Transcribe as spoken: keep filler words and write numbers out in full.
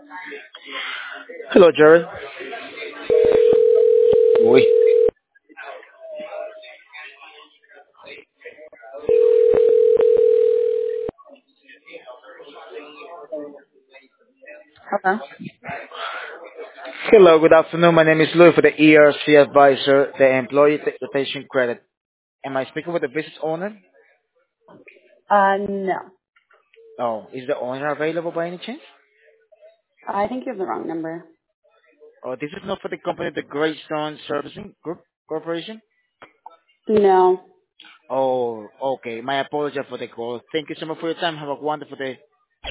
Hello, Jared. Uy. Hello. Hello, good afternoon. My name is Louis for the E R C Advisor, the Employee T- Rotation Credit. Am I speaking with the business owner? Uh, no. Oh, is the owner available by any chance? I think you have the wrong number. Oh, this is not for the company, the Greystone Servicing Group Corporation? No. Oh, okay. My apologies for the call. Thank you so much for your time. Have a wonderful day.